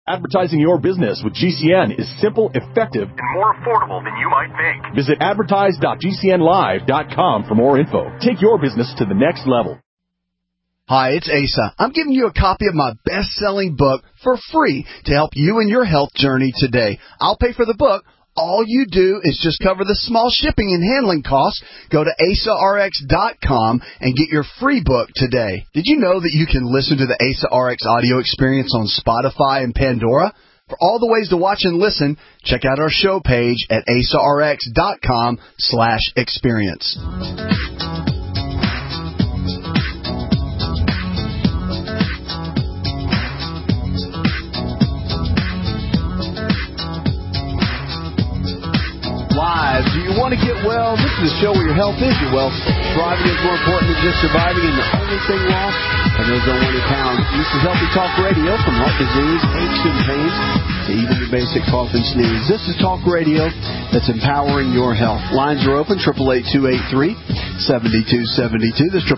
Advertising your business with GCN is simple, effective, and more affordable than you might think. Visit advertise.gcnlive.com for more info. Take your business to the next level. Hi, it's Asa. I'm giving you a copy of my best-selling book for free to help you in your health journey today. I'll pay for the book. All you do is just cover the small shipping and handling costs. Go to AsaRx.com and get your free book today. Did you know that you can listen to the Asa RX audio experience on Spotify and Pandora? For all the ways to watch and listen, check out our show page at AsaRx.com/experience. Live. Do you want to get well? This is a show where your health is your wealth. Thriving is more important than just surviving, and the only thing lost are those unwanted pounds. This is Healthy Talk Radio, from heart disease, aches and pains, to even the basic cough and sneeze. This is Talk Radio that's empowering your health. Lines are open, 888-283-7272. That's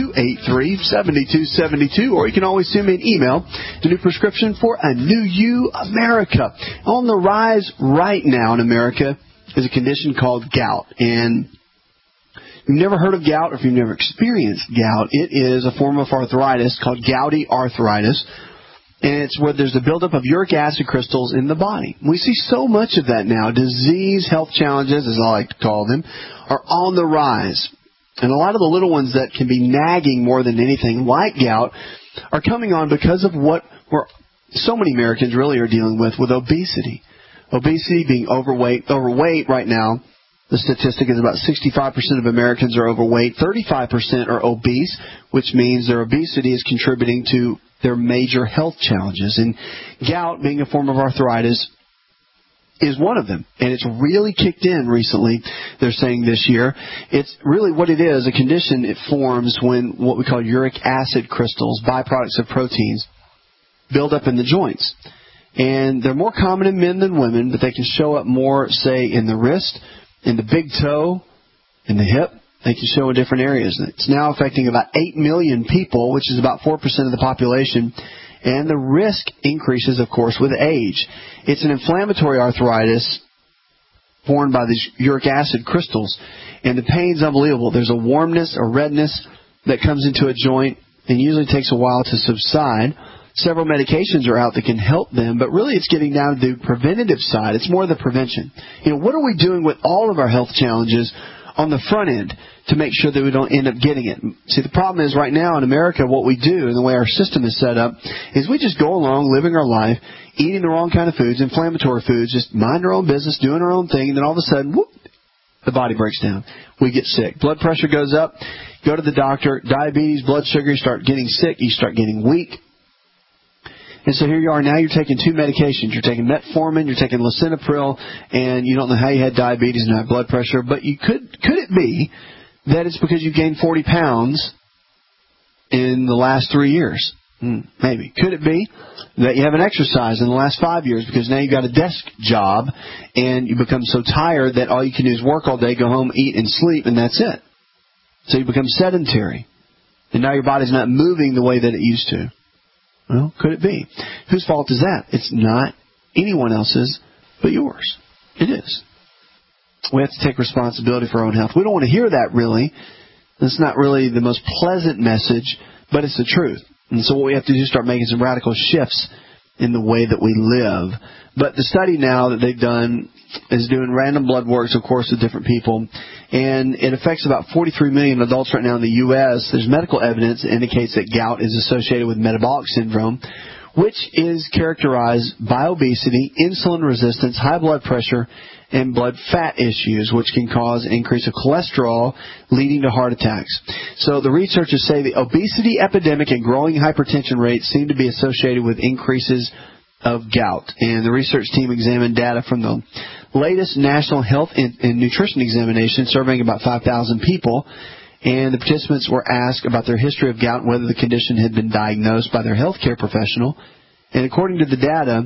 888-283-7272. Or you can always send me an email to New Prescription for a New You America. On the rise right now in America is a condition called gout. And if you've never heard of gout, or if you've never experienced gout, it is a form of arthritis called gouty arthritis. And it's where there's a buildup of uric acid crystals in the body. We see so much of that now. Disease, health challenges, as I like to call them, are on the rise. And a lot of the little ones that can be nagging more than anything, like gout, are coming on because of what so many Americans really are dealing with obesity. Obesity, being overweight right now, the statistic is about 65% of Americans are overweight, 35% are obese, which means their obesity is contributing to their major health challenges. And gout, being a form of arthritis, is one of them. And it's really kicked in recently, they're saying this year. It's really what it is, a condition it forms when what we call uric acid crystals, byproducts of proteins, build up in the joints. And they're more common in men than women, but they can show up more, say, in the wrist, in the big toe, in the hip. They can show in different areas. It's now affecting about 8 million people, which is about 4% of the population. And the risk increases, of course, with age. It's an inflammatory arthritis formed by these uric acid crystals. And the pain's unbelievable. There's a warmness, a redness that comes into a joint, and usually takes a while to subside. Several medications are out that can help them, but really it's getting down to the preventative side. It's more the prevention. What are we doing with all of our health challenges on the front end to make sure that we don't end up getting it? See, the problem is right now in America, what we do and the way our system is set up is we just go along living our life, eating the wrong kind of foods, inflammatory foods, just mind our own business, doing our own thing, and then all of a sudden, whoop, the body breaks down. We get sick. Blood pressure goes up. Go to the doctor. Diabetes, blood sugar, you start getting sick. You start getting weak. And so here you are now, you're taking two medications. You're taking metformin, you're taking lisinopril, and you don't know how you had diabetes and high blood pressure. But could it be that it's because you gained 40 pounds in the last 3 years? Maybe. Could it be that you haven't exercised in the last 5 years because now you've got a desk job and you become so tired that all you can do is work all day, go home, eat, and sleep, and that's it. So you become sedentary. And now your body's not moving the way that it used to. Well, could it be? Whose fault is that? It's not anyone else's but yours. It is. We have to take responsibility for our own health. We don't want to hear that, really. It's not really the most pleasant message, but it's the truth. And so what we have to do is start making some radical shifts in the way that we live. But the study now that they've done is doing random blood works, of course, with different people. And it affects about 43 million adults right now in the U.S. There's medical evidence that indicates that gout is associated with metabolic syndrome, which is characterized by obesity, insulin resistance, high blood pressure, and blood fat issues, which can cause an increase of cholesterol, leading to heart attacks. So the researchers say the obesity epidemic and growing hypertension rates seem to be associated with increases of gout. And the research team examined data from the latest National Health and Nutrition Examination, surveying about 5,000 people. And the participants were asked about their history of gout and whether the condition had been diagnosed by their healthcare professional. And according to the data,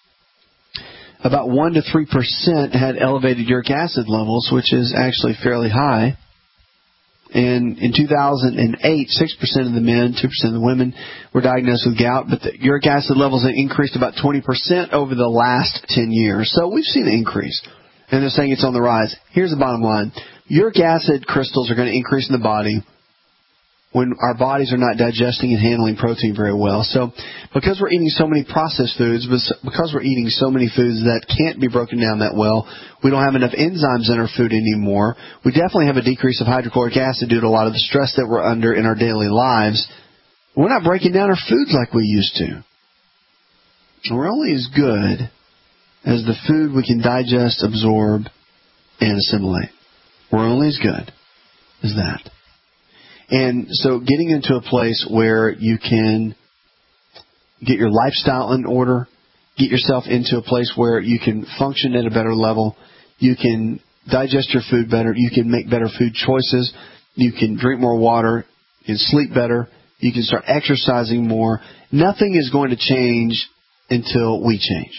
about 1 to 3% had elevated uric acid levels, which is actually fairly high. And in 2008, 6% of the men, 2% of the women were diagnosed with gout, but the uric acid levels have increased about 20% over the last 10 years. So we've seen an increase. And they're saying it's on the rise. Here's the bottom line. Uric acid crystals are going to increase in the body when our bodies are not digesting and handling protein very well. So because we're eating so many processed foods, because we're eating so many foods that can't be broken down that well, we don't have enough enzymes in our food anymore. We definitely have a decrease of hydrochloric acid due to a lot of the stress that we're under in our daily lives. We're not breaking down our foods like we used to. We're only as good as the food we can digest, absorb, and assimilate. We're only as good as that. And so getting into a place where you can get your lifestyle in order, get yourself into a place where you can function at a better level, you can digest your food better, you can make better food choices, you can drink more water, you can sleep better, you can start exercising more. Nothing is going to change until we change.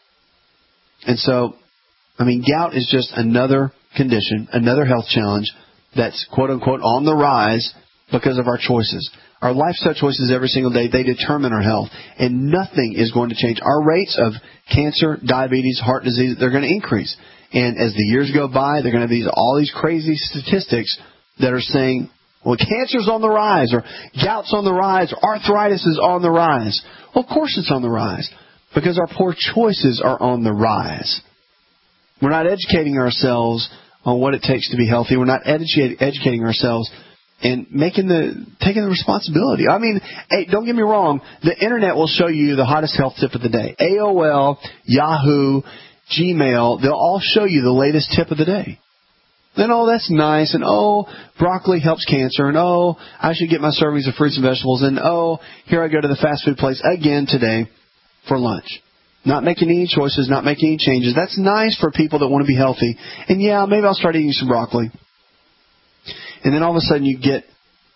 And so, gout is just another condition, another health challenge that's quote-unquote on the rise because of our choices. Our lifestyle choices every single day, they determine our health. And nothing is going to change. Our rates of cancer, diabetes, heart disease, they're going to increase. And as the years go by, they're going to have all these crazy statistics that are saying, well, cancer's on the rise, or gout's on the rise, or arthritis is on the rise. Well, of course it's on the rise, because our poor choices are on the rise. We're not educating ourselves on what it takes to be healthy. We're not educating ourselves and taking the responsibility. Hey, don't get me wrong. The Internet will show you the hottest health tip of the day. AOL, Yahoo, Gmail, they'll all show you the latest tip of the day. And that's nice. And broccoli helps cancer. And I should get my servings of fruits and vegetables. And here I go to the fast food place again today for lunch. Not making any choices, not making any changes. That's nice for people that want to be healthy. And yeah, maybe I'll start eating some broccoli. And then all of a sudden you get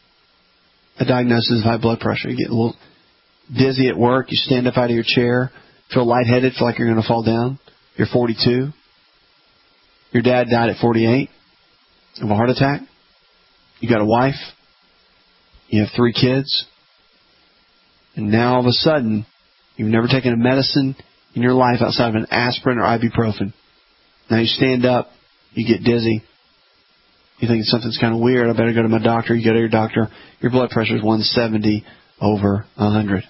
a diagnosis of high blood pressure. You get a little dizzy at work. You stand up out of your chair, feel lightheaded, feel like you're going to fall down. You're 42. Your dad died at 48 of a heart attack. You got a wife. You have 3 kids. And now all of a sudden, you've never taken a medicine in your life outside of an aspirin or ibuprofen. Now you stand up, you get dizzy. You think something's kind of weird. I better go to my doctor. You go to your doctor. Your blood pressure is 170 over 100.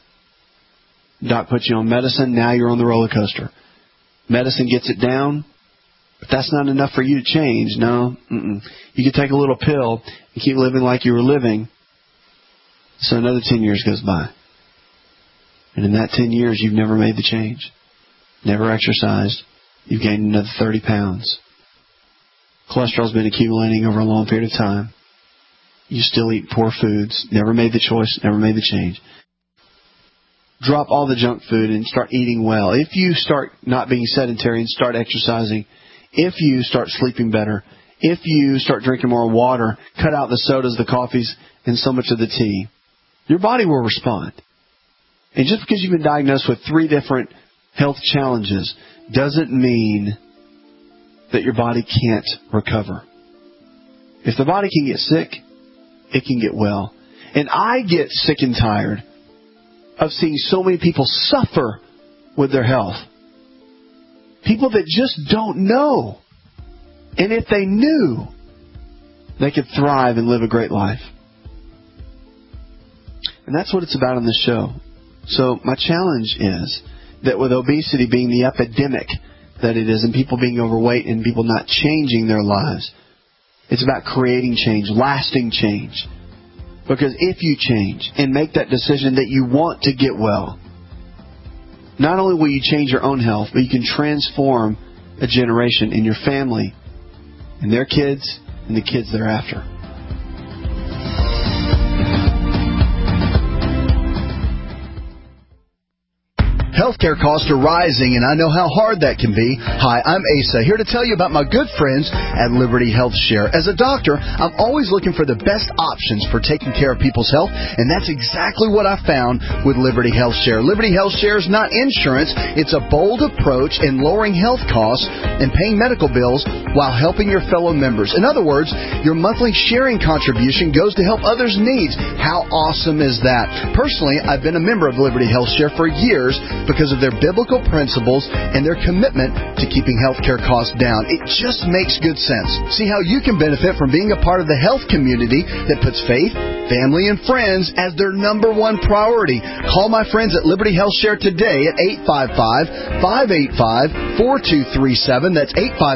Doc puts you on medicine. Now you're on the roller coaster. Medicine gets it down, but that's not enough for you to change. No. You can take a little pill and keep living like you were living. So another 10 years goes by. And in that 10 years, you've never made the change. Never exercised. You've gained another 30 pounds. Cholesterol's been accumulating over a long period of time. You still eat poor foods. Never made the choice. Never made the change. Drop all the junk food and start eating well. If you start not being sedentary and start exercising, if you start sleeping better, if you start drinking more water, cut out the sodas, the coffees, and so much of the tea, your body will respond. And just because you've been diagnosed with 3 different health challenges doesn't mean that your body can't recover. If the body can get sick, it can get well. And I get sick and tired of seeing so many people suffer with their health. People that just don't know. And if they knew, they could thrive and live a great life. And that's what it's about on this show. So my challenge is that with obesity being the epidemic that it is, and people being overweight and people not changing their lives, it's about creating change, lasting change. Because if you change and make that decision that you want to get well, not only will you change your own health, but you can transform a generation in your family and their kids and the kids thereafter. Healthcare costs are rising, and I know how hard that can be. Hi, I'm Asa, here to tell you about my good friends at Liberty Health Share. As a doctor, I'm always looking for the best options for taking care of people's health, and that's exactly what I found with Liberty Health Share. Liberty Health Share is not insurance. It's a bold approach in lowering health costs and paying medical bills while helping your fellow members. In other words, your monthly sharing contribution goes to help others' needs. How awesome is that? Personally, I've been a member of Liberty Health Share for years because of their biblical principles and their commitment to keeping healthcare costs down. It just makes good sense. See how you can benefit from being a part of the health community that puts faith, family, and friends as their number one priority. Call my friends at Liberty Health Share today at 855-585-4237. That's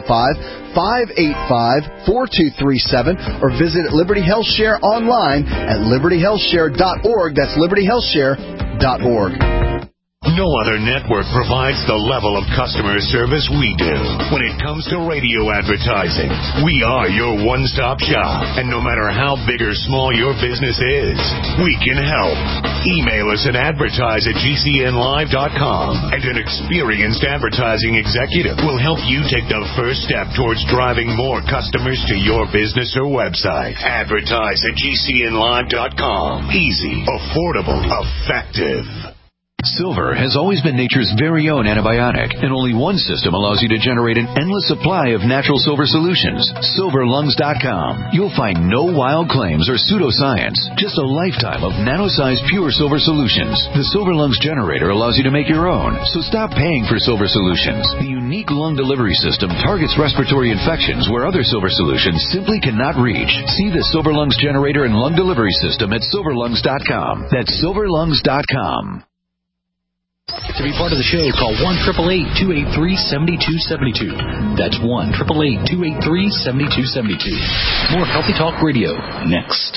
855-585-4237, or visit Liberty Health Share online at libertyhealthshare.org. That's libertyhealthshare.org. No other network provides the level of customer service we do. When it comes to radio advertising, we are your one-stop shop. And no matter how big or small your business is, we can help. Email us at advertise@gcnlive.com, and an experienced advertising executive will help you take the first step towards driving more customers to your business or website. Advertise@gcnlive.com. Easy, affordable, effective. Silver has always been nature's very own antibiotic, and only one system allows you to generate an endless supply of natural silver solutions. SilverLungs.com. You'll find no wild claims or pseudoscience, just a lifetime of nano-sized pure silver solutions. The Silver Lungs generator allows you to make your own, so stop paying for silver solutions. The unique lung delivery system targets respiratory infections where other silver solutions simply cannot reach. See the Silver Lungs generator and lung delivery system at SilverLungs.com. That's SilverLungs.com. To be part of the show, call 1-888-283-7272. That's 1-888-283-7272. More Healthy Talk Radio next.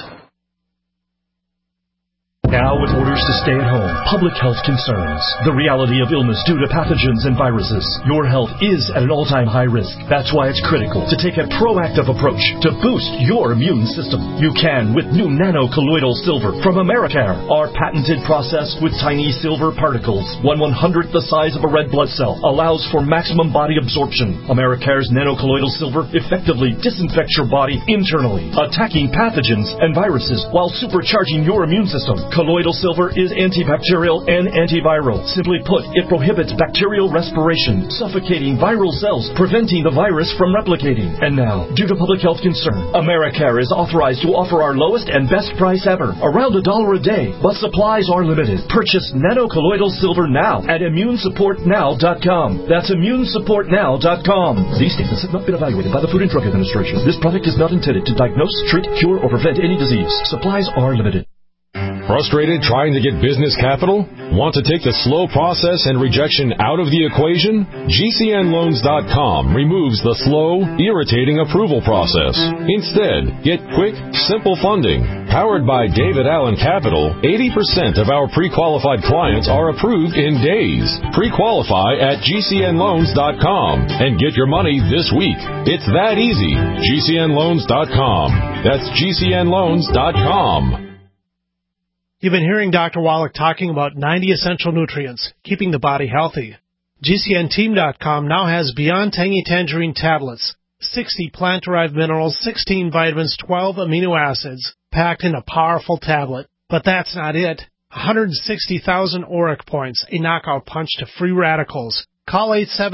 Now with orders to stay at home, public health concerns, the reality of illness due to pathogens and viruses, your health is at an all-time high risk. That's why it's critical to take a proactive approach to boost your immune system. You can with new nano-colloidal silver from Americare. Our patented process with tiny silver particles, 1/100th the size of a red blood cell, allows for maximum body absorption. Americare's nano-colloidal silver effectively disinfects your body internally, attacking pathogens and viruses while supercharging your immune system. Colloidal silver is antibacterial and antiviral. Simply put, it prohibits bacterial respiration, suffocating viral cells, preventing the virus from replicating. And now, due to public health concern, Americare is authorized to offer our lowest and best price ever, around $1 a day, but supplies are limited. Purchase nano-colloidal silver now at ImmuneSupportNow.com. That's ImmuneSupportNow.com. These statements have not been evaluated by the Food and Drug Administration. This product is not intended to diagnose, treat, cure, or prevent any disease. Supplies are limited. Frustrated trying to get business capital? Want to take the slow process and rejection out of the equation? GCNLoans.com removes the slow, irritating approval process. Instead, get quick, simple funding. Powered by David Allen Capital, 80% of our pre-qualified clients are approved in days. Pre-qualify at GCNLoans.com and get your money this week. It's that easy. GCNLoans.com. That's GCNLoans.com. You've been hearing Dr. Wallach talking about 90 essential nutrients, keeping the body healthy. GCNteam.com now has Beyond Tangy Tangerine tablets, 60 plant-derived minerals, 16 vitamins, 12 amino acids, packed in a powerful tablet. But that's not it. 160,000 ORAC points, a knockout punch to free radicals. Call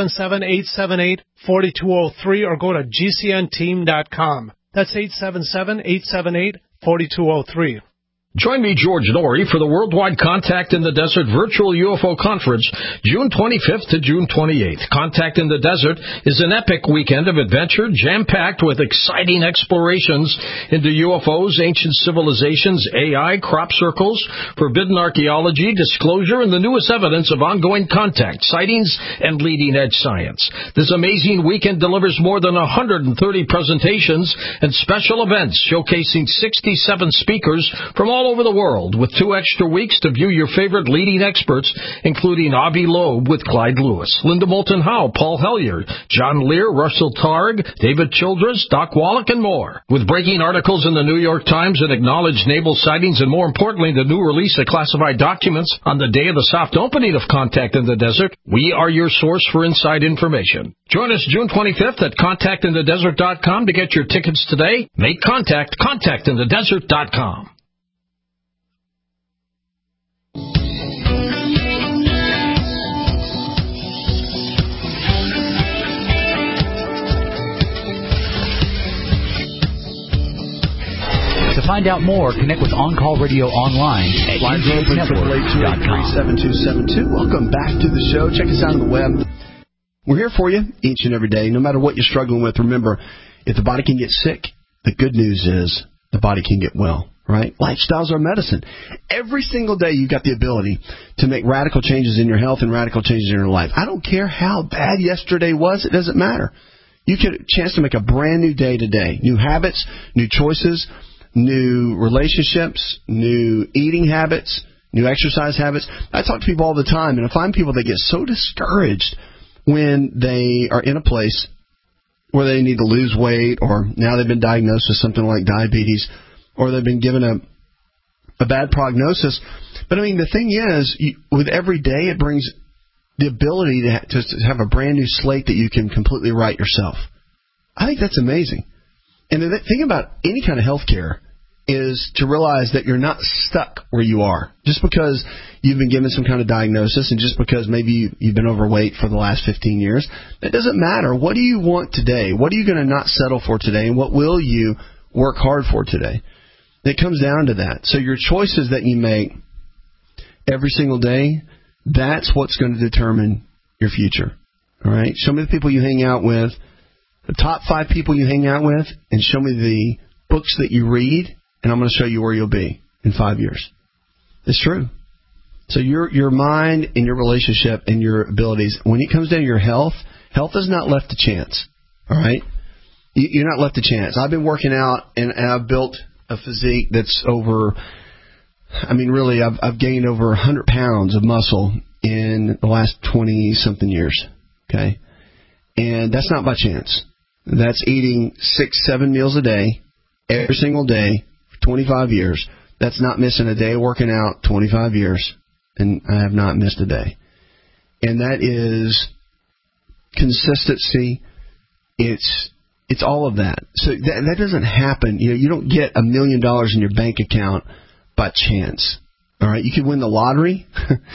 877-878-4203 or go to GCNteam.com. That's 877-878-4203. Join me, George Norrie, for the Worldwide Contact in the Desert Virtual UFO Conference, June 25th to June 28th. Contact in the Desert is an epic weekend of adventure, jam-packed with exciting explorations into UFOs, ancient civilizations, AI, crop circles, forbidden archaeology, disclosure, and the newest evidence of ongoing contact, sightings, and leading-edge science. This amazing weekend delivers more than 130 presentations and special events showcasing 67 speakers from all all over the world with 2 extra weeks to view your favorite leading experts, including Avi Loeb with Clyde Lewis, Linda Moulton Howe, Paul Hellyer, John Lear, Russell Targ, David Childress, Doc Wallach, and more. With breaking articles in the New York Times and acknowledged naval sightings, and more importantly, the new release of classified documents on the day of the soft opening of Contact in the Desert, we are your source for inside information. Join us June 25th at contactinthedesert.com to get your tickets today. Make contact, contactinthedesert.com. To find out more, connect with On Call Radio online at UGHnetwork.com. Welcome back to the show. Check us out on the web. We're here for you each and every day. No matter what you're struggling with, remember, if the body can get sick, the good news is the body can get well, right? Lifestyles are medicine. Every single day you've got the ability to make radical changes in your health and radical changes in your life. I don't care how bad yesterday was. It doesn't matter. You get a chance to make a brand new day today. New habits, new choices, new relationships, new eating habits, new exercise habits. I talk to people all the time, and I find people that get so discouraged when they are in a place where they need to lose weight, or now they've been diagnosed with something like diabetes, or they've been given a bad prognosis. But, I mean, the thing is, with every day, it brings the ability to have a brand new slate that you can completely write yourself. I think that's amazing. And the thing about any kind of health care is to realize that you're not stuck where you are. Just because you've been given some kind of diagnosis and just because maybe you've been overweight for the last 15 years, that doesn't matter. What do you want today? What are you going to not settle for today? And what will you work hard for today? It comes down to that. So your choices that you make every single day, that's what's going to determine your future. All right? Show me the people you hang out with, the top 5 people you hang out with, and show me the books that you read, and I'm going to show you where you'll be in 5 years. It's true. So your mind and your relationship and your abilities, when it comes down to your health, health is not left to chance. All right? You're not left to chance. I've been working out, and I've built a physique that's over, I mean, really, I've gained over 100 pounds of muscle in the last 20-something years. Okay? And that's not by chance. That's eating 6-7 meals a day, every single day, for 25 years. That's not missing a day of working out, 25 years. And I have not missed a day. And that is consistency. It's all of that. So that doesn't happen. You don't get $1 million in your bank account by chance. All right, you can win the lottery,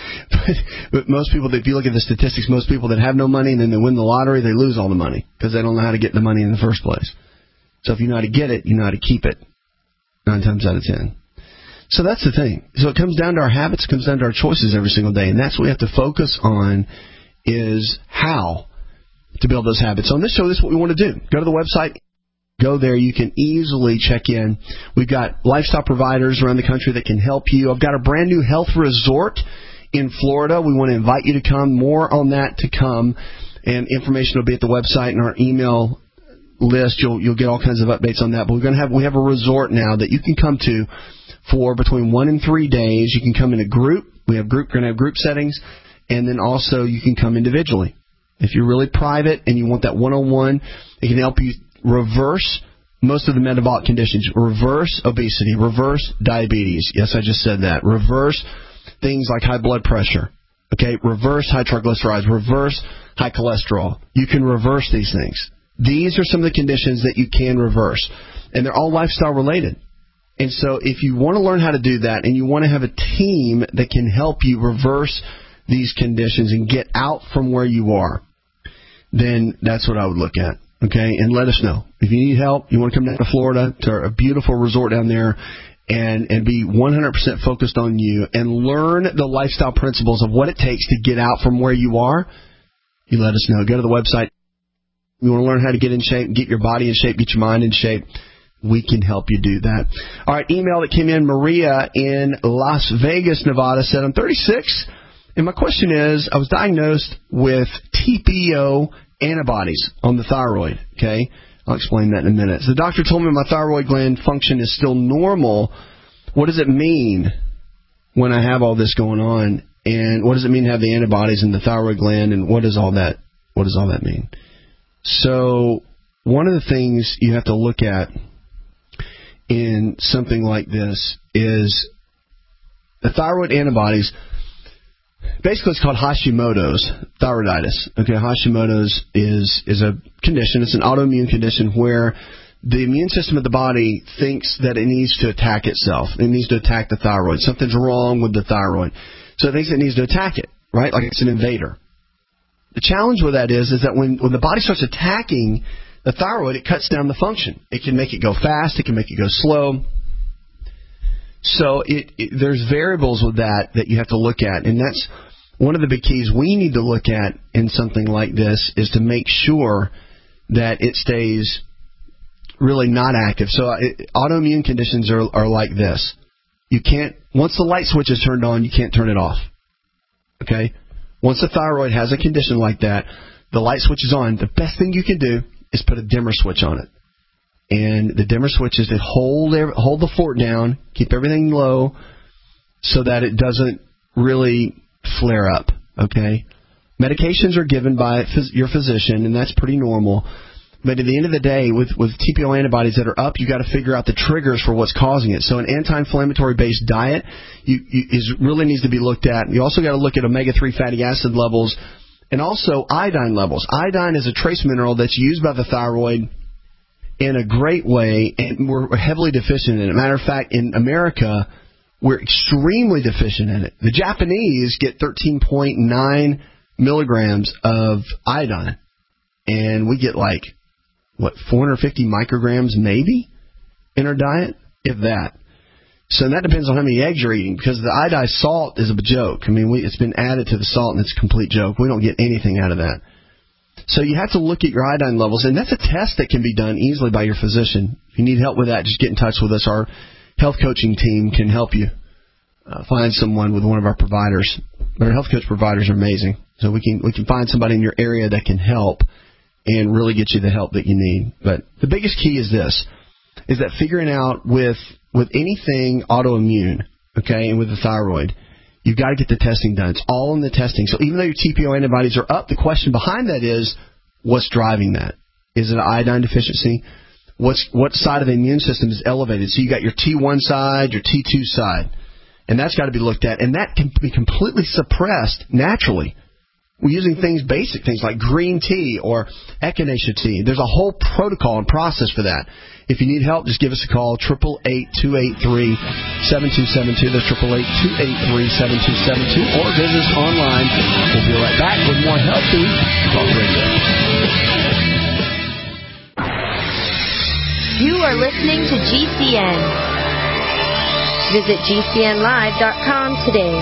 but most people, if you look at the statistics, most people that have no money and then they win the lottery, they lose all the money because they don't know how to get the money in the first place. So if you know how to get it, you know how to keep it 9 times out of 10. So that's the thing. So it comes down to our habits, it comes down to our choices every single day, and that's what we have to focus on is how to build those habits. So on this show, this is what we want to do. Go to the website. Go there. You can easily check in. We've got lifestyle providers around the country that can help you. I've got a brand new health resort in Florida. We want to invite you to come. More on that to come. And information will be at the website and our email list. You'll get all kinds of updates on that. But we have a resort now that you can come to for between 1 and 3 days. You can come in a group. We're going to have group settings. And then also you can come individually. If you're really private and you want that one-on-one, it can help you reverse most of the metabolic conditions. Reverse obesity. Reverse diabetes. Yes, I just said that. Reverse things like high blood pressure. Okay? Reverse high triglycerides. Reverse high cholesterol. You can reverse these things. These are some of the conditions that you can reverse. And they're all lifestyle related. And so if you want to learn how to do that and you want to have a team that can help you reverse these conditions and get out from where you are, then that's what I would look at. Okay, and let us know. If you need help, you want to come down to Florida to a beautiful resort down there and be 100% focused on you and learn the lifestyle principles of what it takes to get out from where you are, you let us know. Go to the website. You want to learn how to get in shape, get your body in shape, get your mind in shape. We can help you do that. All right, email that came in, Maria in Las Vegas, Nevada, said, I'm 36, and my question is, I was diagnosed with TPO antibodies on the thyroid. Okay, I'll explain that in a minute. So the doctor told me my thyroid gland function is still normal what does it mean when I have all this going on? And what does it mean to have the antibodies in the thyroid gland? And what does all that mean? So one of the things you have to look at in something like this is the thyroid antibodies. Basically, it's called Hashimoto's thyroiditis. Okay, Hashimoto's is a condition. It's an autoimmune condition where the immune system of the body thinks that it needs to attack itself. It needs to attack the thyroid. Something's wrong with the thyroid. So it thinks it needs to attack it, right? Like it's an invader. The challenge with that is that when the body starts attacking the thyroid, it cuts down the function. It can make it go fast. It can make it go slow. So there's variables with that you have to look at. And that's one of the big keys we need to look at in something like this is to make sure that it stays really not active. So autoimmune conditions are like this. You can't, once the light switch is turned on, you can't turn it off. Okay? Once the thyroid has a condition like that, the light switch is on. The best thing you can do is put a dimmer switch on it. And the dimmer switch is to hold the fort down, keep everything low so that it doesn't really flare up. Okay? Medications are given by your physician, and that's pretty normal. But at the end of the day, with TPO antibodies that are up, you got to figure out the triggers for what's causing it. So an anti-inflammatory based diet really needs to be looked at. You also got to look at omega-3 fatty acid levels and also iodine levels. Iodine is a trace mineral that's used by the thyroid in a great way, and we're heavily deficient in it. Matter of fact, in America, we're extremely deficient in it. The Japanese get 13.9 milligrams of iodine, and we get 450 micrograms maybe in our diet, if that. So that depends on how many eggs you're eating, because the iodized salt is a joke. I mean, it's been added to the salt, and it's a complete joke. We don't get anything out of that. So you have to look at your iodine levels, and that's a test that can be done easily by your physician. If you need help with that, just get in touch with us. Our health coaching team can help you find someone with one of our providers. But our health coach providers are amazing, so we can find somebody in your area that can help and really get you the help that you need. But the biggest key is this, is that figuring out with anything autoimmune, okay, and with the thyroid, you've got to get the testing done. It's all in the testing. So even though your TPO antibodies are up, the question behind that is, what's driving that? Is it an iodine deficiency? What side of the immune system is elevated? So you got your T1 side, your T2 side, and that's got to be looked at. And that can be completely suppressed naturally. We're using basic things like green tea or echinacea tea. There's a whole protocol and process for that. If you need help, just give us a call, 888-283-7272. That's 888-283-7272. Or visit us online. We'll be right back with more Healthy Talk Radio. You are listening to GCN. Visit GCNlive.com today.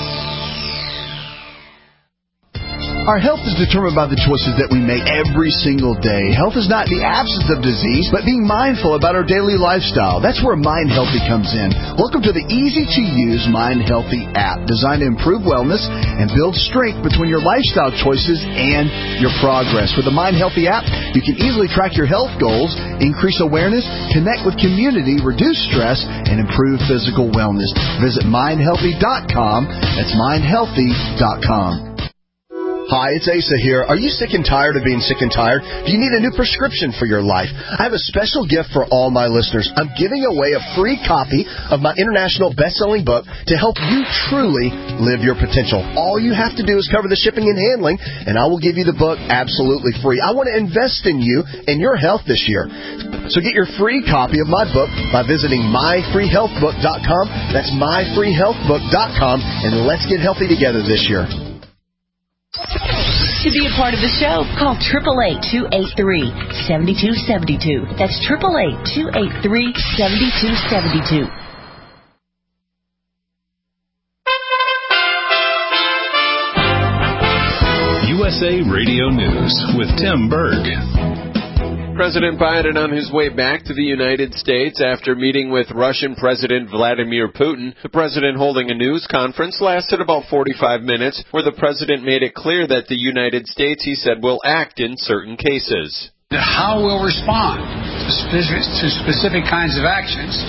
Our health is determined by the choices that we make every single day. Health is not the absence of disease, but being mindful about our daily lifestyle. That's where Mind Healthy comes in. Welcome to the easy-to-use Mind Healthy app, designed to improve wellness and build strength between your lifestyle choices and your progress. With the Mind Healthy app, you can easily track your health goals, increase awareness, connect with community, reduce stress, and improve physical wellness. Visit mindhealthy.com. That's mindhealthy.com. Hi, it's Asa here. Are you sick and tired of being sick and tired? Do you need a new prescription for your life? I have a special gift for all my listeners. I'm giving away a free copy of my international best-selling book to help you truly live your potential. All you have to do is cover the shipping and handling, and I will give you the book absolutely free. I want to invest in you and your health this year. So get your free copy of my book by visiting myfreehealthbook.com. That's myfreehealthbook.com, and let's get healthy together this year. To be a part of the show, call 888-283-7272. That's 888-283-7272. USA Radio News with Tim Berg. President Biden on his way back to the United States after meeting with Russian President Vladimir Putin. The president holding a news conference lasted about 45 minutes, where the president made it clear that the United States, he said, will act in certain cases. How we'll respond to specific kinds of actions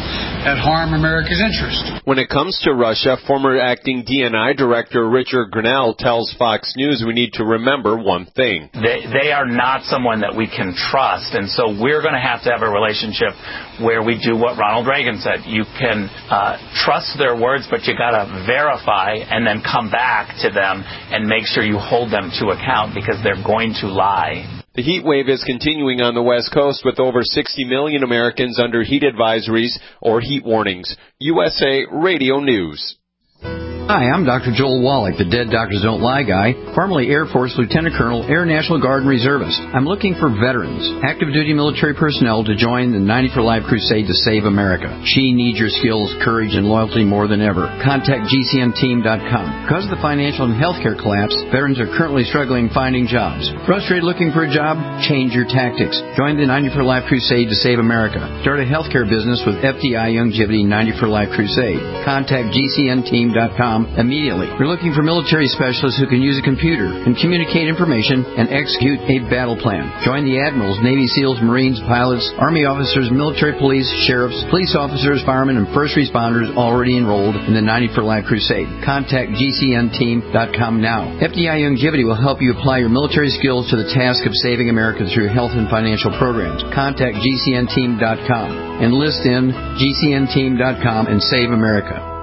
that harm America's interest. When it comes to Russia, former acting DNI Director Richard Grinnell tells Fox News we need to remember one thing. They are not someone that we can trust, and so we're going to have a relationship where we do what Ronald Reagan said. You can trust their words, but you got to verify and then come back to them and make sure you hold them to account, because they're going to lie. The heat wave is continuing on the West Coast with over 60 million Americans under heat advisories or heat warnings. USA Radio News. Hi, I'm Dr. Joel Wallach, the Dead Doctors Don't Lie guy, formerly Air Force Lieutenant Colonel, Air National Guard and Reservist. I'm looking for veterans, active duty military personnel to join the 90 for Life crusade to save America. She needs your skills, courage, and loyalty more than ever. Contact GCNteam.com. Because of the financial and healthcare collapse, veterans are currently struggling finding jobs. Frustrated looking for a job? Change your tactics. Join the 90 for Life crusade to save America. Start a healthcare business with FDI Longevity 90 for Life crusade. Contact GCNteam.com immediately. We're looking for military specialists who can use a computer and communicate information and execute a battle plan. Join the admirals, Navy SEALs, Marines, pilots, Army officers, military police, sheriffs, police officers, firemen, and first responders already enrolled in the 90 for Life crusade. Contact GCNteam.com now. FDI Longevity will help you apply your military skills to the task of saving America through health and financial programs. Contact GCNteam.com. Enlist in GCNteam.com and save America.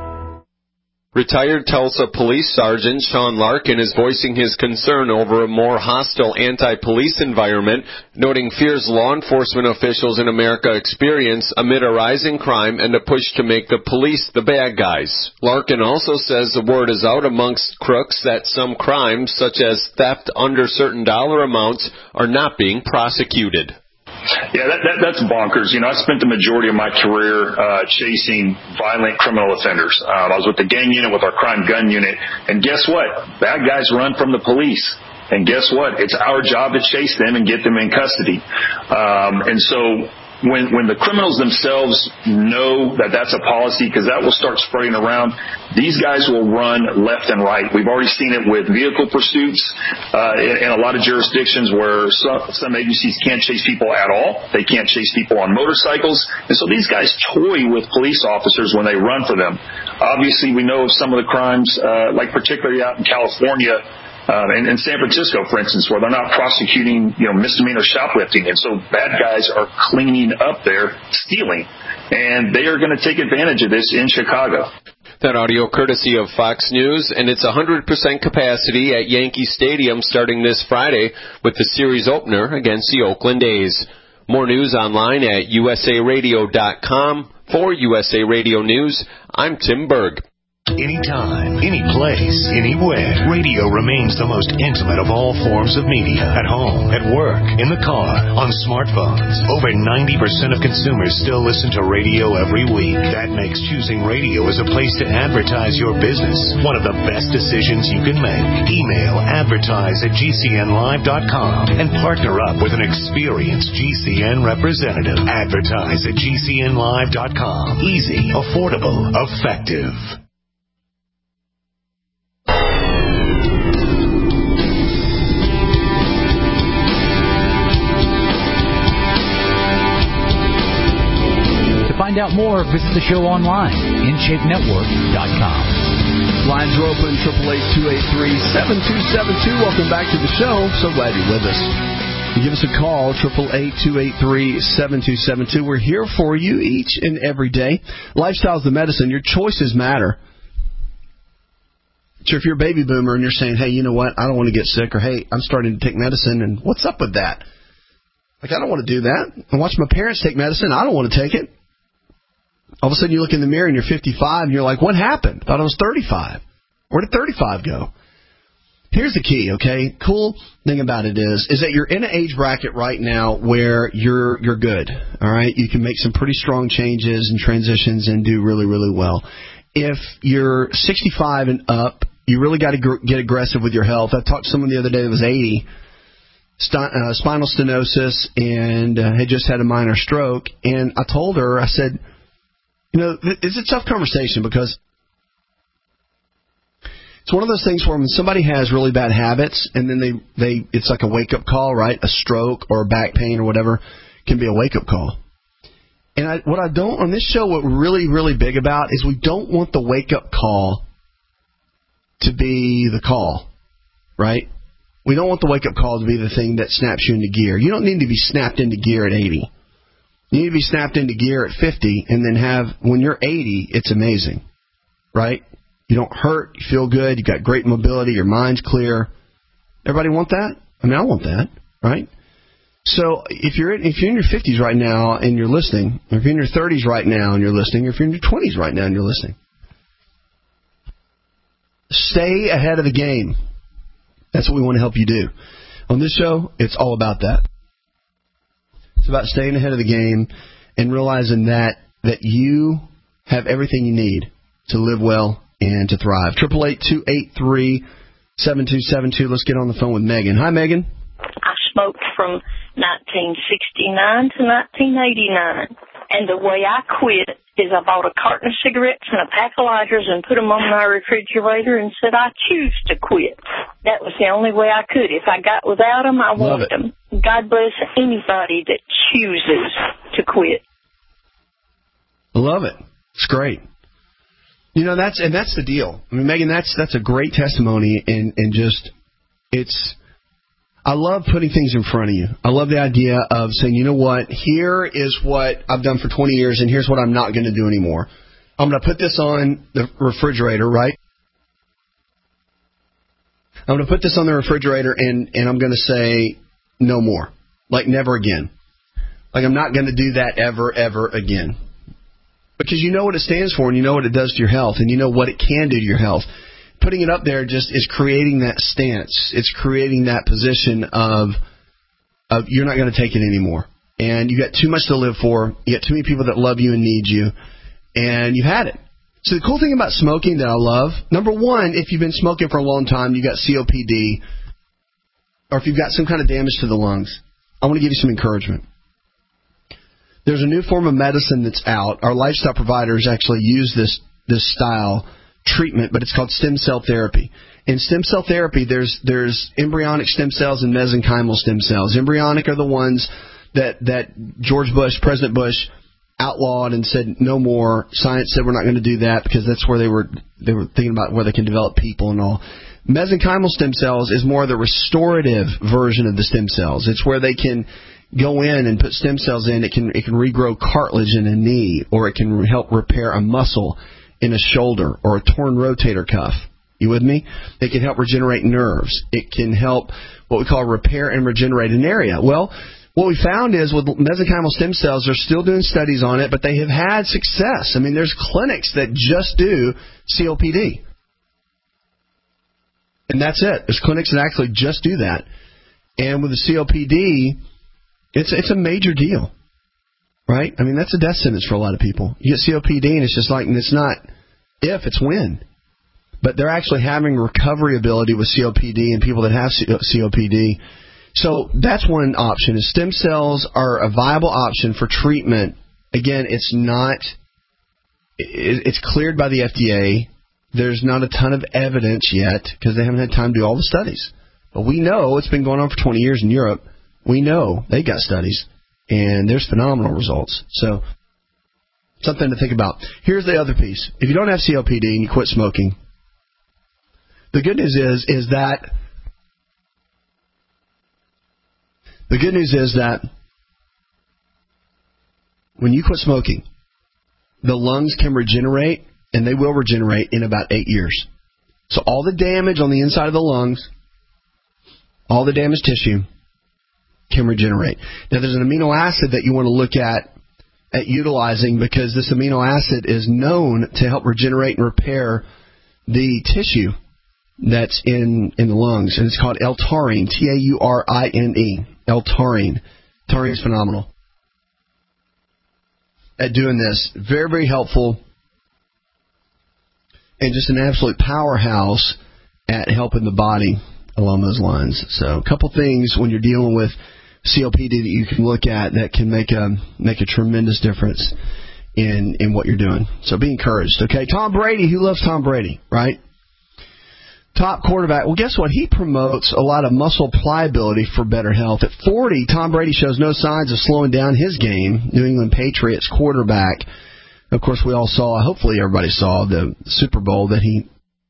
Retired Tulsa Police Sergeant Sean Larkin is voicing his concern over a more hostile anti-police environment, noting fears law enforcement officials in America experience amid a rising crime and a push to make the police the bad guys. Larkin also says the word is out amongst crooks that some crimes, such as theft under certain dollar amounts, are not being prosecuted. Yeah, that's bonkers. You know, I spent the majority of my career chasing violent criminal offenders. I was with the gang unit, with our crime gun unit, and guess what? Bad guys run from the police. And guess what? It's our job to chase them and get them in custody. And so when the criminals themselves know that that's a policy, because that will start spreading around, these guys will run left and right. We've already seen it with vehicle pursuits in a lot of jurisdictions where some agencies can't chase people at all. They can't chase people on motorcycles. And so these guys toy with police officers when they run for them. Obviously, we know of some of the crimes, like particularly out in California, in San Francisco, for instance, where they're not prosecuting, misdemeanor shoplifting. And so bad guys are cleaning up there, stealing. And they are going to take advantage of this in Chicago. That audio courtesy of Fox News, and it's 100% capacity at Yankee Stadium starting this Friday with the series opener against the Oakland A's. More news online at usaradio.com. For USA Radio News, I'm Tim Berg. Anytime, any place, anywhere, radio remains the most intimate of all forms of media. At home, at work, in the car, on smartphones. Over 90% of consumers still listen to radio every week. That makes choosing radio as a place to advertise your business one of the best decisions you can make. Email advertise@gcnlive.com and partner up with an experienced GCN representative. Advertise@gcnlive.com. Easy, affordable, effective. Find out more, visit the show online, InShapeNetwork.com. Lines are open, 888-283-7272. Welcome back to the show. So glad you're with us. Give us a call, 888-283-7272. We're here for you each and every day. Lifestyle's the medicine. Your choices matter. So if you're a baby boomer and you're saying, hey, you know what, I don't want to get sick, or hey, I'm starting to take medicine, and what's up with that? Like, I don't want to do that. I watch my parents take medicine. I don't want to take it. All of a sudden you look in the mirror and you're 55 and you're like, what happened? I thought I was 35. Where did 35 go? Here's the key, okay? Cool thing about it is that you're in an age bracket right now where you're good, all right? You can make some pretty strong changes and transitions and do really, really well. If you're 65 and up, you really got to get aggressive with your health. I talked to someone the other day that was 80, spinal stenosis, and had just had a minor stroke. And I told her, I said, it's a tough conversation because it's one of those things where when somebody has really bad habits and then it's like a wake-up call, right? A stroke or back pain or whatever can be a wake-up call. And what I don't, on this show, what we're really, really big about is we don't want the wake-up call to be the call, right? We don't want the wake-up call to be the thing that snaps you into gear. You don't need to be snapped into gear at 80. You need to be snapped into gear at 50, and then when you're 80, it's amazing, right? You don't hurt, you feel good, you got great mobility, your mind's clear. Everybody want that? I mean, I want that, right? So if you're in your 50s right now and you're listening, or if you're in your 30s right now and you're listening, or if you're in your 20s right now and you're listening, stay ahead of the game. That's what we want to help you do. On this show, it's all about that. It's about staying ahead of the game and realizing that you have everything you need to live well and to thrive. 888-283-7272. Let's get on the phone with Megan. Hi, Megan. I smoked from 1969 to 1989. And the way I quit is I bought a carton of cigarettes and a pack of lighters and put them on my refrigerator and said, I choose to quit. That was the only way I could. If I got without them, I wanted them. God bless anybody that chooses to quit. I love it. It's great. You know, that's the deal. I mean, Megan, that's a great testimony, and just I love putting things in front of you. I love the idea of saying, you know what, here is what I've done for 20 years, and here's what I'm not going to do anymore. I'm going to put this on the refrigerator, right? I'm going to put this on the refrigerator, and I'm going to say no more. Like never again. Like I'm not going to do that ever again. Because you know what it stands for, and you know what it does to your health, and you know what it can do to your health. Putting it up there just is creating that stance. It's creating that position of you're not going to take it anymore. And you got too much to live for. You got too many people that love you and need you. And you've had it. So the cool thing about smoking that I love, number one, if you've been smoking for a long time, you got COPD, or if you've got some kind of damage to the lungs, I want to give you some encouragement. There's a new form of medicine that's out. Our lifestyle providers actually use this style treatment, but it's called stem cell therapy. In stem cell therapy, there's embryonic stem cells and mesenchymal stem cells. Embryonic are the ones that President Bush, outlawed and said no more. Science said we're not going to do that because that's where they were thinking about where they can develop people and all. Mesenchymal stem cells is more the restorative version of the stem cells. It's where they can go in and put stem cells in. It can regrow cartilage in a knee, or it can help repair a muscle in a shoulder or a torn rotator cuff. You with me? It can help regenerate nerves. It can help what we call repair and regenerate an area. Well, what we found is with mesenchymal stem cells, they're still doing studies on it, but they have had success. I mean, there's clinics that just do COPD. And that's it. There's clinics that actually just do that. And with the COPD, it's a major deal. Right? I mean, that's a death sentence for a lot of people. You get COPD, and it's just like, and it's not if, it's when. But they're actually having recovery ability with COPD and people that have COPD. So that's one option. Is stem cells are a viable option for treatment. Again, it's cleared by the FDA. There's not a ton of evidence yet because they haven't had time to do all the studies. But we know it's been going on for 20 years in Europe. We know they got studies. And there's phenomenal results. So, something to think about. Here's the other piece. If you don't have COPD and you quit smoking, the good news is that when you quit smoking, the lungs can regenerate, and they will regenerate in about 8 years. So all the damage on the inside of the lungs, all the damaged tissue, can regenerate. Now, there's an amino acid that you want to look at utilizing, because this amino acid is known to help regenerate and repair the tissue that's in the lungs, and it's called L-taurine, Taurine. L-taurine. Taurine is phenomenal at doing this. Very, very helpful, and just an absolute powerhouse at helping the body along those lines. So, a couple things when you're dealing with COPD that you can look at that can make a tremendous difference in what you're doing. So be encouraged, okay? Tom Brady, who loves Tom Brady, right? top quarterback. Well, guess what? He promotes a lot of muscle pliability for better health. At 40, Tom Brady shows no signs of slowing down his game. New England Patriots quarterback. Of course, we all saw, hopefully everybody saw, the Super Bowl that he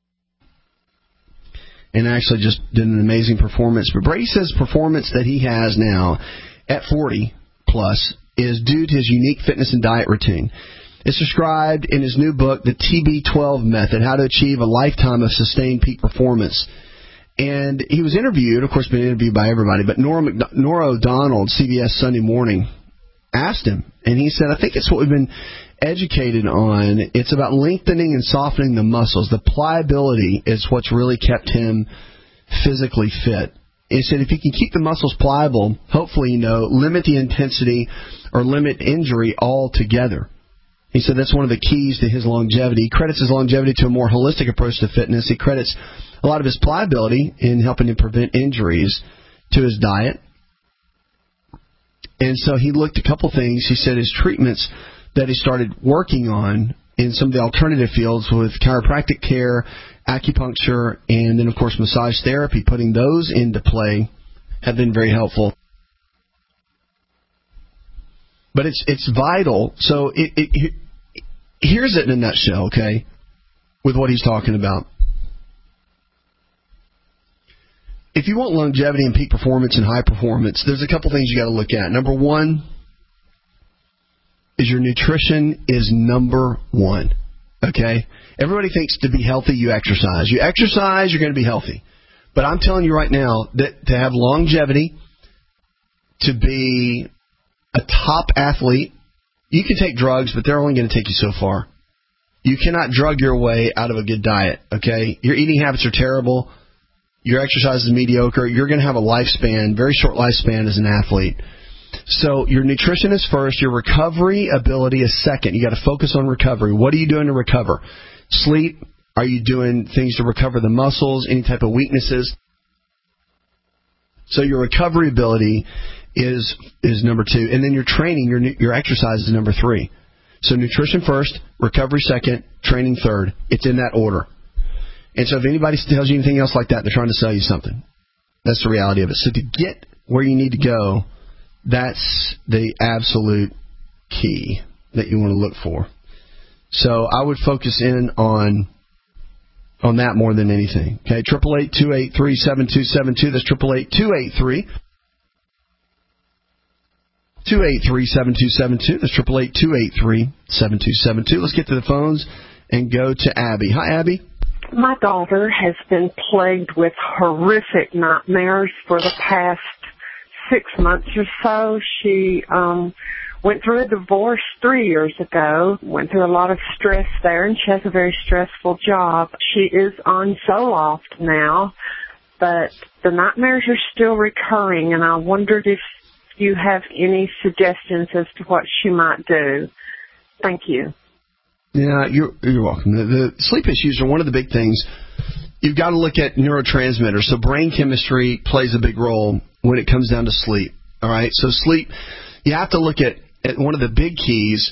and actually just did an amazing performance. But Brady says performance that he has now at 40 plus is due to his unique fitness and diet routine. It's described in his new book, The TB12 Method, How to Achieve a Lifetime of Sustained Peak Performance. And he was interviewed, of course, been interviewed by everybody, but Norah O'Donnell, CBS Sunday Morning, asked him, and he said, I think it's what we've been educated on. It's about lengthening and softening the muscles. The pliability is what's really kept him physically fit. He said if you can keep the muscles pliable, hopefully, limit the intensity or limit injury altogether. He said that's one of the keys to his longevity. He credits his longevity to a more holistic approach to fitness. He credits a lot of his pliability in helping him prevent injuries to his diet. And so he looked at a couple things. He said his treatments that he started working on in some of the alternative fields with chiropractic care, acupuncture, and then, of course, massage therapy, putting those into play have been very helpful. But it's vital. So here's it in a nutshell, okay, with what he's talking about. If you want longevity and peak performance and high performance, there's a couple things you got to look at. Number one is your nutrition is number one, okay? Everybody thinks to be healthy, you exercise. You exercise, you're going to be healthy. But I'm telling you right now that to have longevity, to be a top athlete, you can take drugs, but they're only going to take you so far. You cannot drug your way out of a good diet, okay? Your eating habits are terrible. Your exercise is mediocre. You're going to have a lifespan, very short lifespan as an athlete. So your nutrition is first. Your recovery ability is second. You got to focus on recovery. What are you doing to recover? Sleep. Are you doing things to recover the muscles, any type of weaknesses? So your recovery ability is number two. And then your training, your exercise is number three. So nutrition first, recovery second, training third. It's in that order. And so if anybody tells you anything else like that, they're trying to sell you something. That's the reality of it. So to get where you need to go, that's the absolute key that you want to look for. So I would focus in on that more than anything. Okay, 888-283-7272. That's 888-283-7272. That's 888-283-7272. Let's get to the phones and go to Abby. Hi, Abby. My daughter has been plagued with horrific nightmares for the past 6 months or so. She went through a divorce 3 years ago, went through a lot of stress there, and she has a very stressful job. She is on Zoloft now, but the nightmares are still recurring, and I wondered if you have any suggestions as to what she might do. Thank you. Yeah, you're welcome. The sleep issues are one of the big things. You've got to look at neurotransmitters. So brain chemistry plays a big role when it comes down to sleep. All right? So sleep, you have to look at one of the big keys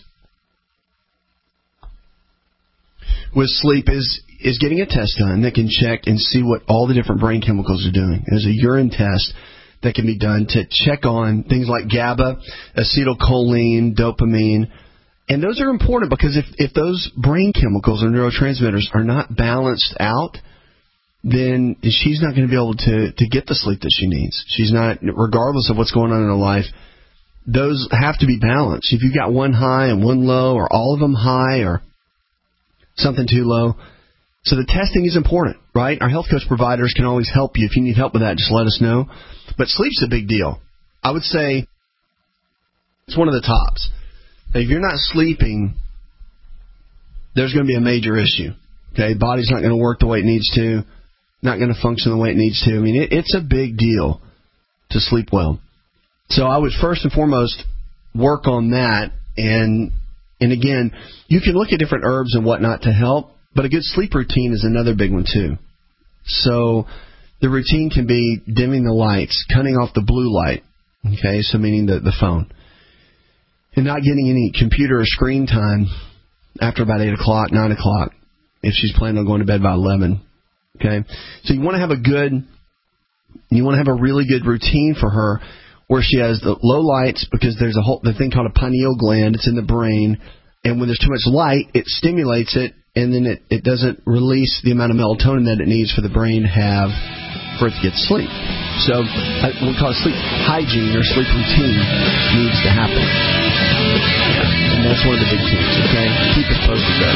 with sleep is getting a test done that can check and see what all the different brain chemicals are doing. There's a urine test that can be done to check on things like GABA, acetylcholine, dopamine. And those are important because if those brain chemicals or neurotransmitters are not balanced out, then she's not going to be able to get the sleep that she needs. She's not, regardless of what's going on in her life, those have to be balanced. If you've got one high and one low, or all of them high, or something too low. So the testing is important, right? Our health coach providers can always help you. If you need help with that, just let us know. But sleep's a big deal. I would say it's one of the tops. If you're not sleeping, there's going to be a major issue. Okay, body's not going to work the way it needs to, not going to function the way it needs to. I mean, it's a big deal to sleep well. So I would first and foremost work on that. And again, you can look at different herbs and whatnot to help, but a good sleep routine is another big one too. So the routine can be dimming the lights, cutting off the blue light, okay, so meaning the phone, and not getting any computer or screen time after about 8 o'clock, 9 o'clock, if she's planning on going to bed by 11. Okay? So you want to have a really good routine for her where she has the low lights because there's the thing called a pineal gland. It's in the brain. And when there's too much light, it stimulates it, and then it doesn't release the amount of melatonin that it needs for the brain to have for it to get sleep. So we call it sleep hygiene or sleep routine needs to happen. And that's one of the big things, okay? Keep it posted there.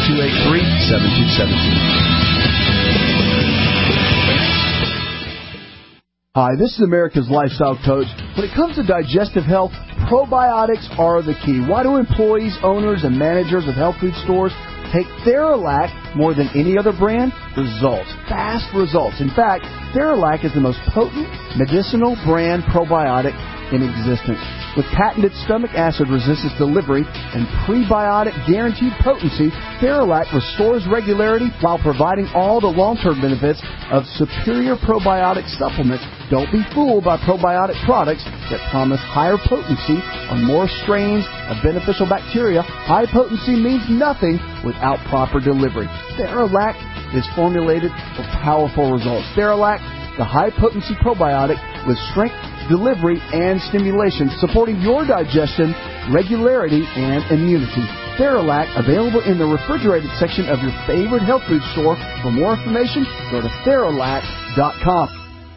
888-283-7217. Hi, this is America's Lifestyle Coach. When it comes to digestive health, probiotics are the key. Why do employees, owners, and managers of health food stores take Theralac more than any other brand? Results. Fast results. In fact, Theralac is the most potent medicinal brand probiotic in existence. With patented stomach acid resistance delivery and prebiotic guaranteed potency, Theralac restores regularity while providing all the long-term benefits of superior probiotic supplements. Don't be fooled by probiotic products that promise higher potency on more strains of beneficial bacteria. High potency means nothing without proper delivery. Theralac is formulated for powerful results. Theralac, the high-potency probiotic with strength, delivery, and stimulation, supporting your digestion, regularity, and immunity. Theralac, available in the refrigerated section of your favorite health food store. For more information, go to Theralac.com.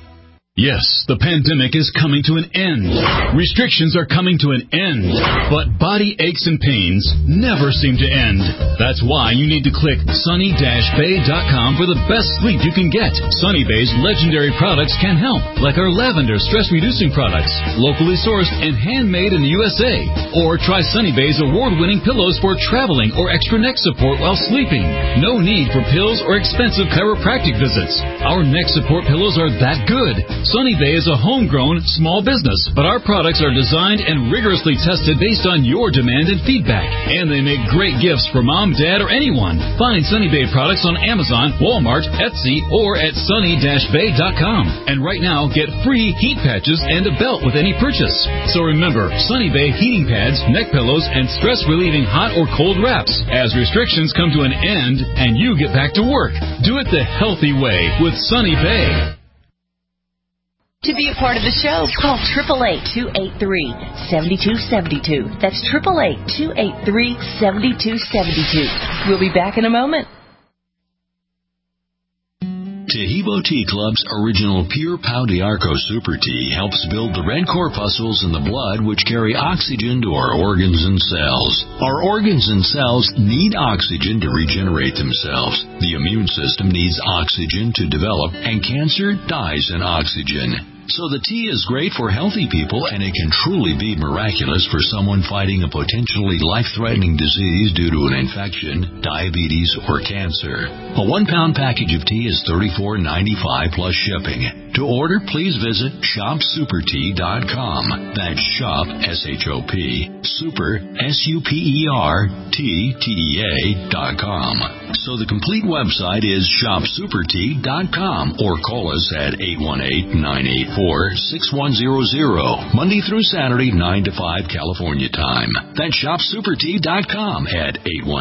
Yes, the pandemic is coming to an end. Restrictions are coming to an end. But body aches and pains never seem to end. That's why you need to click sunny-bay.com for the best sleep you can get. Sunny Bay's legendary products can help, like our lavender stress-reducing products, locally sourced and handmade in the USA. Or try Sunny Bay's award-winning pillows for traveling or extra neck support while sleeping. No need for pills or expensive chiropractic visits. Our neck support pillows are that good. Sunny Bay is a homegrown, small business, but our products are designed and rigorously tested based on your demand and feedback. And they make great gifts for mom, dad, or anyone. Find Sunny Bay products on Amazon, Walmart, Etsy, or at sunny-bay.com. And right now, get free heat patches and a belt with any purchase. So remember, Sunny Bay heating pads, neck pillows, and stress-relieving hot or cold wraps. As restrictions come to an end and you get back to work, do it the healthy way with Sunny Bay. To be a part of the show, call 888-283-7272. That's 888-283-7272. We'll be back in a moment. Tahibo Tea Club's original Pure Pau d'Arco Super Tea helps build the red corpuscles in the blood which carry oxygen to our organs and cells. Our organs and cells need oxygen to regenerate themselves. The immune system needs oxygen to develop, and cancer dies in oxygen. So the tea is great for healthy people, and it can truly be miraculous for someone fighting a potentially life-threatening disease due to an infection, diabetes, or cancer. A 1-pound package of tea is $34.95 plus shipping. To order, please visit shopsupertea.com. That's shop, S-H-O-P, super, S-U-P-E-R-T-T-E-A.com. So the complete website is shopsupertea.com, or call us at 818-984-6100, Monday through Saturday, 9 to 5 California time. That's shopsupertea.com at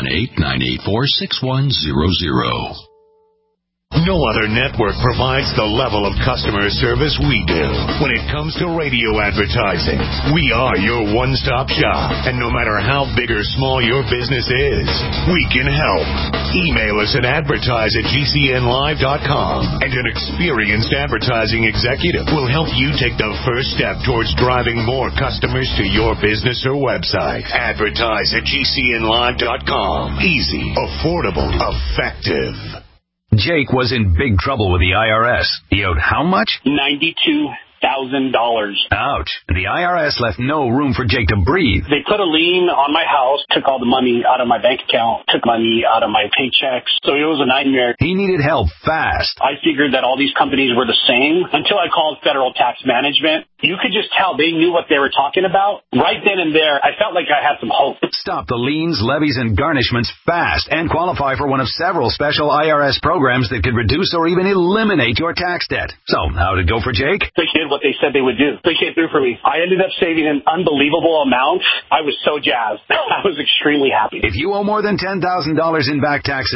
818-984-6100. No other network provides the level of customer service we do. When it comes to radio advertising, we are your one-stop shop. And no matter how big or small your business is, we can help. Email us at advertise@gcnlive.com, and an experienced advertising executive will help you take the first step towards driving more customers to your business or website. Advertise@gcnlive.com. Easy, affordable, effective. Jake was in big trouble with the IRS. He owed how much? $92,000. Ouch. The IRS left no room for Jake to breathe. They put a lien on my house, took all the money out of my bank account, took money out of my paychecks. So it was a nightmare. He needed help fast. I figured that all these companies were the same until I called Federal Tax Management. You could just tell they knew what they were talking about. Right then and there, I felt like I had some hope. Stop the liens, levies, and garnishments fast and qualify for one of several special IRS programs that could reduce or even eliminate your tax debt. So, how did it go for Jake? They did what they said they would do. They came through for me. I ended up saving an unbelievable amount. I was so jazzed. I was extremely happy. If you owe more than $10,000 in back taxes,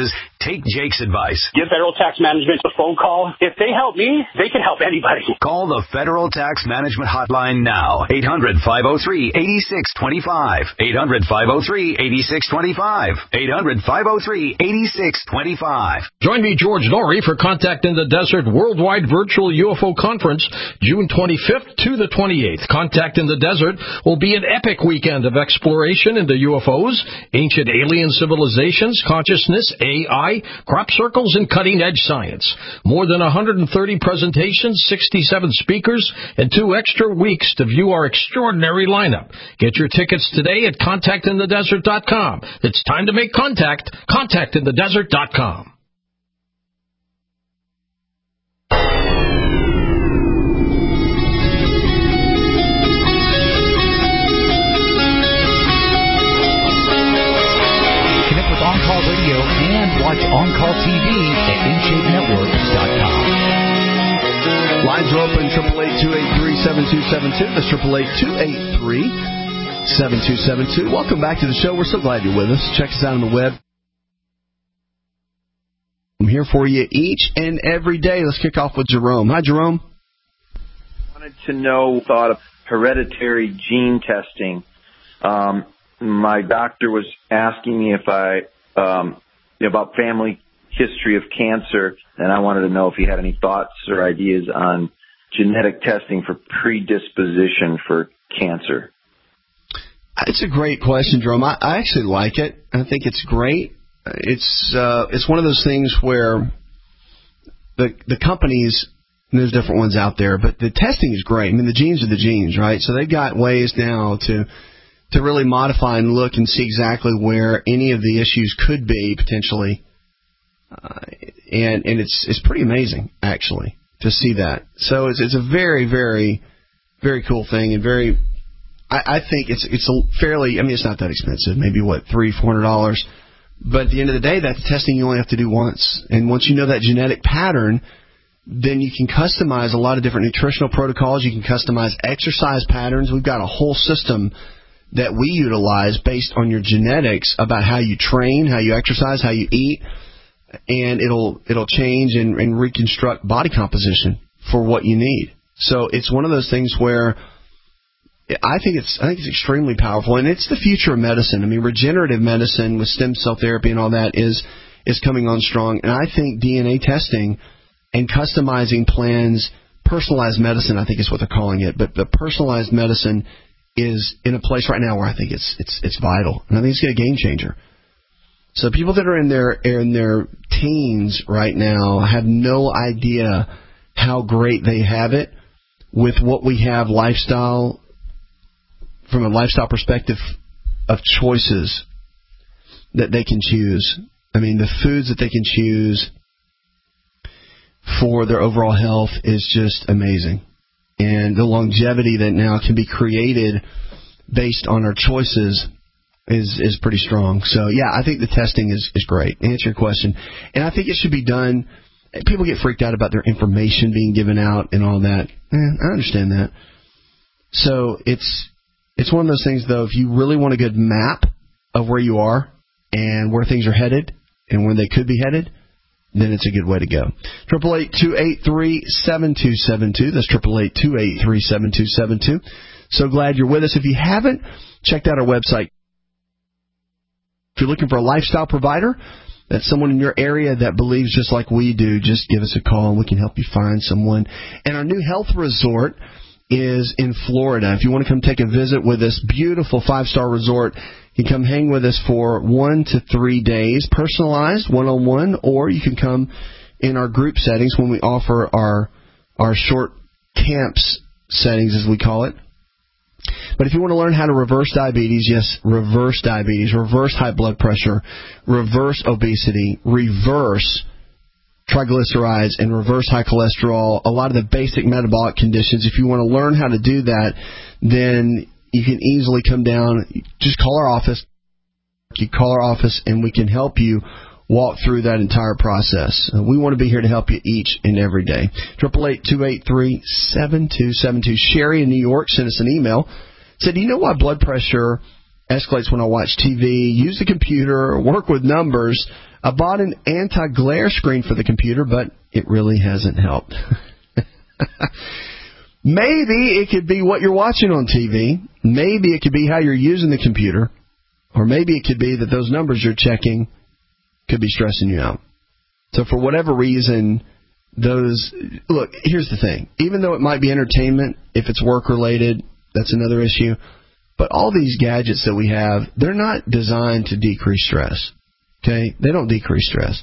Take Jake's advice. Give Federal Tax Management a phone call. If they help me, they can help anybody. Call the Federal Tax Management Hotline now. 800-503-8625. 800-503-8625. 800-503-8625. Join me, George Norrie, for Contact in the Desert Worldwide Virtual UFO Conference, June 25th to the 28th. Contact in the Desert will be an epic weekend of exploration into UFOs, ancient alien civilizations, consciousness, AI, crop circles, and cutting-edge science. More than 130 presentations, 67 speakers, and 2 extra weeks to view our extraordinary lineup. Get your tickets today at contactinthedesert.com. It's time to make contact. Contactinthedesert.com. On-Call Radio and watch On-Call TV at InShapeNetwork.com. Lines are open, 888-283-7272. That's 888-283-7272. Welcome back to the show. We're so glad you're with us. Check us out on the web. I'm here for you each and every day. Let's kick off with Jerome. Hi, Jerome. I wanted to know thought of hereditary gene testing. My doctor was asking me if about family history of cancer, and I wanted to know if he had any thoughts or ideas on genetic testing for predisposition for cancer. It's a great question, Jerome. I actually like it. I think it's great. It's one of those things where the companies, and there's different ones out there, but the testing is great. I mean, the genes are the genes, right? So they've got ways now to really modify and look and see exactly where any of the issues could be potentially, and it's pretty amazing actually to see that. So it's a very, very, very cool thing, and very. I think it's a fairly. I mean, it's not that expensive. Maybe $300-400, but at the end of the day, that's testing you only have to do once. And once you know that genetic pattern, then you can customize a lot of different nutritional protocols. You can customize exercise patterns. We've got a whole system that we utilize based on your genetics about how you train, how you exercise, how you eat, and it'll change and reconstruct body composition for what you need. So it's one of those things where I think it's extremely powerful, and it's the future of medicine. I mean, regenerative medicine with stem cell therapy and all that is coming on strong, and I think DNA testing and customizing plans, personalized medicine, I think is what they're calling it, but the personalized medicine is in a place right now where I think it's vital, and I think it's a game changer. So people that are in their teens right now have no idea how great they have it with what we have from a lifestyle perspective of choices that they can choose. I mean, the foods that they can choose for their overall health is just amazing. And the longevity that now can be created based on our choices is pretty strong. So, yeah, I think the testing is great. To answer your question. And I think it should be done. People get freaked out about their information being given out and all that. I understand that. So it's one of those things, though, if you really want a good map of where you are and where things are headed and where they could be headed, then it's a good way to go. 888-283-7272. That's 888-283-7272. So glad you're with us. If you haven't checked out our website, if you're looking for a lifestyle provider, that's someone in your area that believes just like we do, just give us a call and we can help you find someone. And our new health resort is in Florida. If you want to come take a visit with this beautiful 5-star resort, you can come hang with us for 1 to 3 days, personalized, one-on-one, or you can come in our group settings when we offer our short camps settings, as we call it. But if you want to learn how to reverse diabetes, yes, reverse diabetes, reverse high blood pressure, reverse obesity, reverse triglycerides, and reverse high cholesterol, a lot of the basic metabolic conditions, if you want to learn how to do that, then you can easily come down. Just call our office. You call our office, and we can help you walk through that entire process. We want to be here to help you each and every day. 888-283-7272. Sherry in New York sent us an email. Said, do you know why blood pressure escalates when I watch TV, use the computer, work with numbers? I bought an anti-glare screen for the computer, but it really hasn't helped. Maybe it could be what you're watching on TV. Maybe it could be how you're using the computer. Or maybe it could be that those numbers you're checking could be stressing you out. So for whatever reason, look, here's the thing. Even though it might be entertainment, if it's work-related, that's another issue. But all these gadgets that we have, they're not designed to decrease stress. Okay? They don't decrease stress.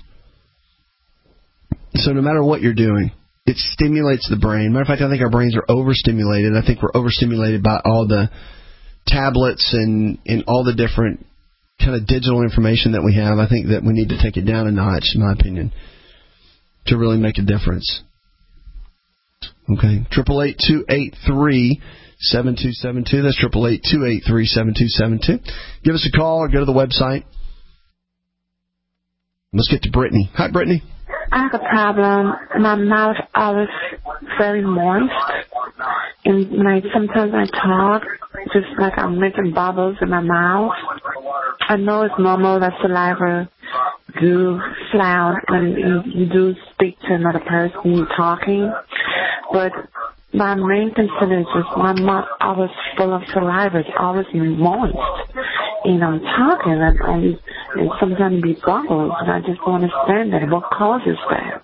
So no matter what you're doing, it stimulates the brain. Matter of fact, I think our brains are overstimulated. I think we're overstimulated by all the tablets and all the different kind of digital information that we have. I think that we need to take it down a notch, in my opinion, to really make a difference. Okay, 888-283-7272. That's 888-283-7272. Give us a call or go to the website. Let's get to Brittany. Hi, Brittany. I have a problem. My mouth always very moist, and sometimes I talk just like I'm making bubbles in my mouth. I know it's normal that saliva do flow when you do speak to another person talking, but my main concern is just my mouth always full of saliva. It's always moist. And I'm talking, and sometimes be bubbles, and I just don't understand that. What causes that?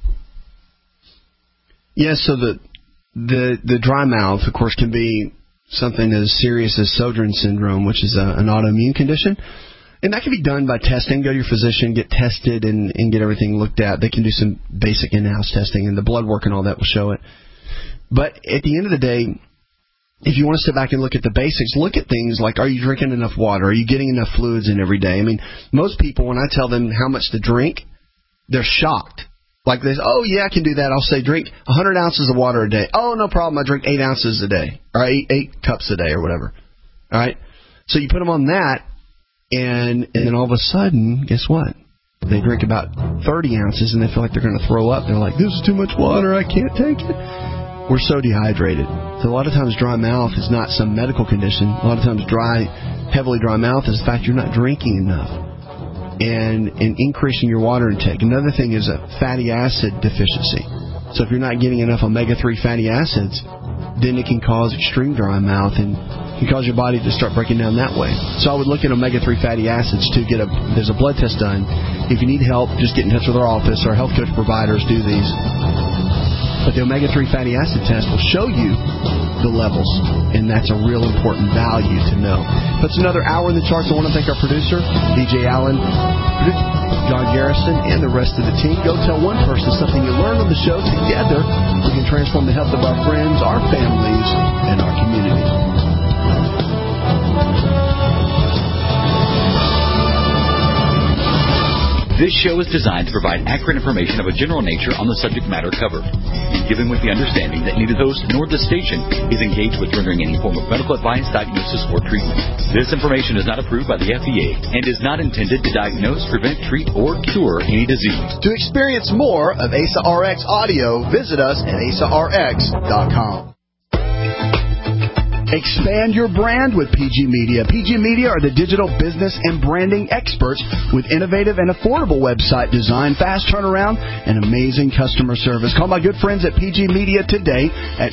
Yes, so the dry mouth, of course, can be something as serious as Sjogren's syndrome, which is an autoimmune condition. And that can be done by testing. Go to your physician, get tested, and get everything looked at. They can do some basic in-house testing, and the blood work and all that will show it. But at the end of the day, if you want to step back and look at the basics, look at things like, are you drinking enough water? Are you getting enough fluids in every day? I mean, most people, when I tell them how much to drink, they're shocked. Like they say, oh, yeah, I can do that. I'll say drink 100 ounces of water a day. Oh, no problem. I drink 8 ounces a day, or 8 cups a day or whatever. All right? So you put them on that, and then all of a sudden, guess what? They drink about 30 ounces, and they feel like they're going to throw up. They're like, this is too much water. I can't take it. We're so dehydrated. So a lot of times dry mouth is not some medical condition. A lot of times heavily dry mouth is the fact you're not drinking enough and increasing your water intake. Another thing is a fatty acid deficiency. So if you're not getting enough omega-3 fatty acids, then it can cause extreme dry mouth and can cause your body to start breaking down that way. So I would look at omega-3 fatty acids to there's a blood test done. If you need help, just get in touch with our office. Our health coach providers do these. But the omega-3 fatty acid test will show you the levels, and that's a real important value to know. That's another hour in the charts. I want to thank our producer, DJ Allen, John Garrison, and the rest of the team. Go tell one person something you learned on the show. Together, we can transform the health of our friends, our families, and our community. This show is designed to provide accurate information of a general nature on the subject matter covered, and given with the understanding that neither host nor the station is engaged with rendering any form of medical advice, diagnosis, or treatment. This information is not approved by the FDA and is not intended to diagnose, prevent, treat, or cure any disease. To experience more of Asa RX audio, visit us at asarx.com. Expand your brand with PG Media. PG Media are the digital business and branding experts with innovative and affordable website design, fast turnaround, and amazing customer service. Call my good friends at PG Media today at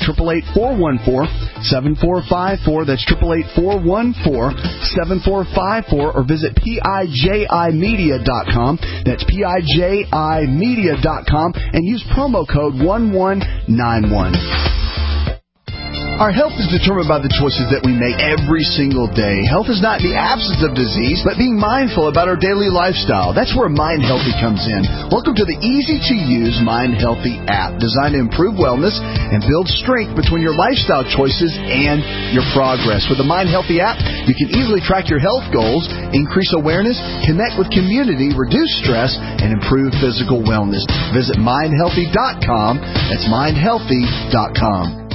888-414-7454. That's 888-414-7454, or visit PIJImedia.com. That's PIJImedia.com, and use promo code 1191. Our health is determined by the choices that we make every single day. Health is not the absence of disease, but being mindful about our daily lifestyle. That's where Mind Healthy comes in. Welcome to the easy-to-use Mind Healthy app, designed to improve wellness and build strength between your lifestyle choices and your progress. With the Mind Healthy app, you can easily track your health goals, increase awareness, connect with community, reduce stress, and improve physical wellness. Visit mindhealthy.com. That's mindhealthy.com.